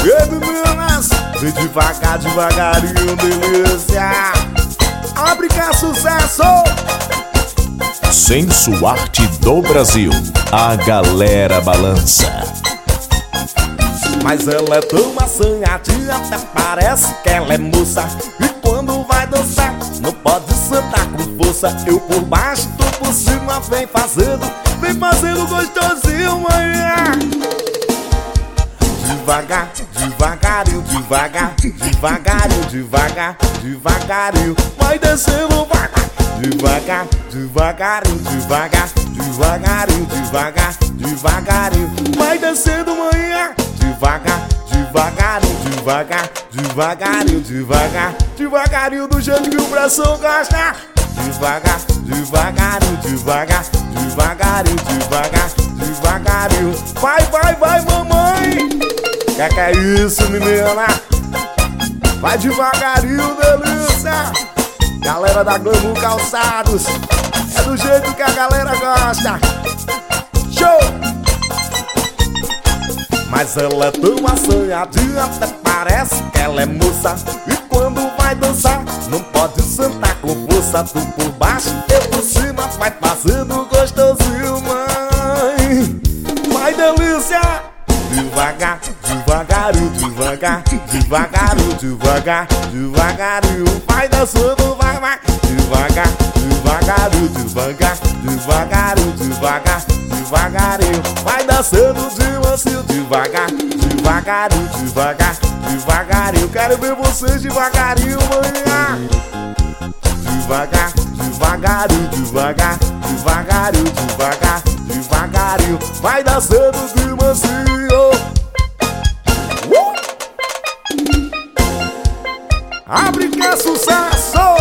Ei, meninas, vem devagar, devagarinho, delícia. Abre que é sucesso. Senso Arte do Brasil, a galera balança. Mas ela é tão assanhadinha, até parece que ela é moça. E quando vai dançar, não pode sentar com força. Eu por baixo, tu por cima, vem fazendo gostosinho, manhã. Devagar, devagarinho, devagar, devagarinho, devagar, devagarinho. Vai descendo, vai, devagar, devagarinho, devagar, devagarinho, devagar, devagarinho. Vai descendo, manhã. Devagar, devagarinho, devagar, devagarinho, devagar, devagarinho, do jeito que o bração gosta. Devagar, devagarinho, devagar, devagarinho, devagar, devagarinho. Vai, vai, vai, mamãe. Que é isso, menina? Vai devagarinho, delícia. Galera da Glamour Calçados, é do jeito que a galera gosta. Show! Mas ela é tão assanhadinha, até parece que ela é moça. E quando vai dançar, não pode sentar com força. Tu por baixo, eu por cima, vai fazendo gostosinho, mãe. Vai, delícia! Devagar, devagarinho, devagar, devagarinho, devagar, devagarinho. Vai dançando, vai, vai. Devagar, devagarinho, devagar, devagarinho, devagar, devagarinho. Vai dançando de mansinho, devagar, devagarinho, devagar, devagarinho. Quero ver vocês devagarinho, manhã. Devagar, devagarinho, devagar, devagarinho, devagar, devagarinho. Vai dançando de mansinho. Abre que é sucesso.